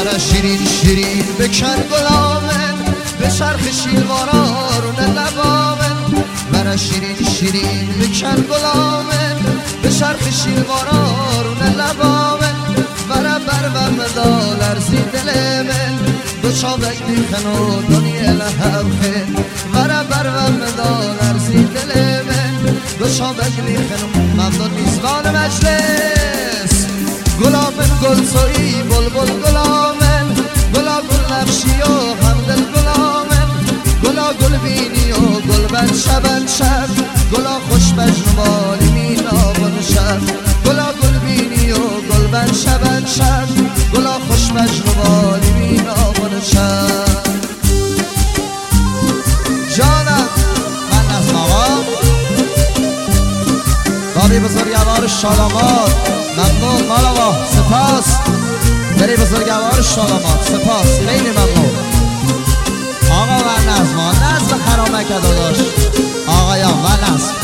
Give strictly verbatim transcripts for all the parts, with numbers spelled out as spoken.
برا شیرین شیرین بکن گلامن به چرخ شیلوارا رون لبامن برا شیرین شیرین بکن گلامن به چرخ شیلوارا رون لبامن برا بر و مدال ارزی دل من دو چابک دیخن و دنیا لحب خن برا بر و مدال ارزی دل من دو چابک دیخن و ممنون میزبان مجلس گلامن گل سوی بل بل گلامن گلا گل نفشی و همدل گلامن گلا گل بینی و گل بن شبن شب گلا خوش بجنوالی مینابن شب گلا گل بینی و گل بن شبن شب گلا خوش بجنوالی مینابن شب جانم من از آقا داری بزرگوار شالامات ممنون مالاوا سپاس داری بزرگوار شالامات سپاس خیلی ممنون آقا و نظم نظم خرامک داداش آقایان و نظم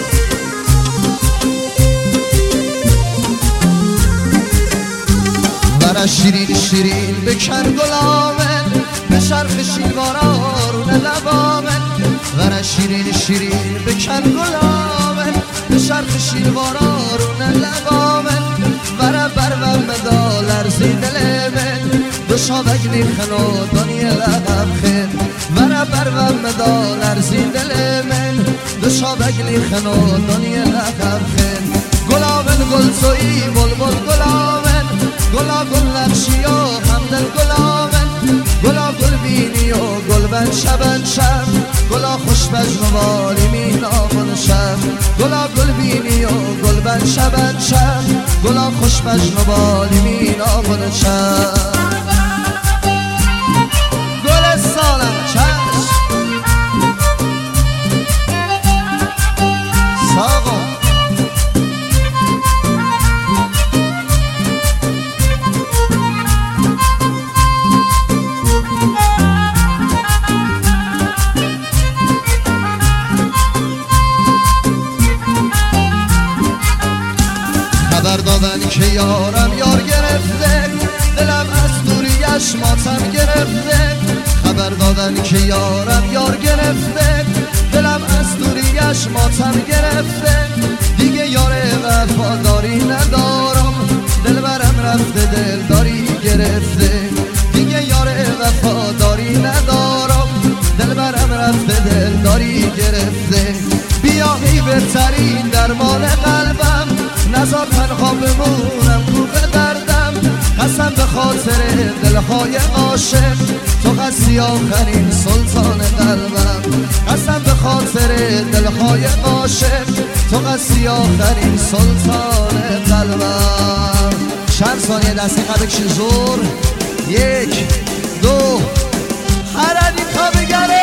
برا شیرین شیرین بکن گلامن به شرخ شیلوارا رون لبامن برا شیرین شیرین بکن گلامن به شرخ شیلوارا رون لبامن برا بر و مدال ارزی دل من دو شابک نیخن و دنیا لحب خن برا بر و مدال ارزی دل من دو شابک نیخن و دنیا لحب خن گلامن گل سوی بل بل گلامن گلا گل نقشی و همدل گلامن گلا گل بینی و گل بن شبن شب گلا خوش بجنوالی مینابن شب گلا گل بینی و گل بن شبن شب گلا خوش بجنوالی مینابن شب گل سالم چشم ساقا خبر دادن که یارم یار گرفته دلم از دوریش ماتم گرفته خبر دادن که یارم یار گرفته دلم از دوریش ماتم گرفته دیگه یار وفاداری ندارم دل برم رفته دلداری گرفته دیگه یار وفاداری ندارم دل برم رفته دلداری گرفته بیا ای بهترین درمان قلبم نزار تنها بمونم کوه دردم قسم به خاطر دلهای عاشق تو هستی آخرین سلطان قلبم قسم به خاطر دلهای عاشق تو هستی آخرین سلطان قلبم چند ثانیه دستی قبکش زور یک دو هردی تا بگره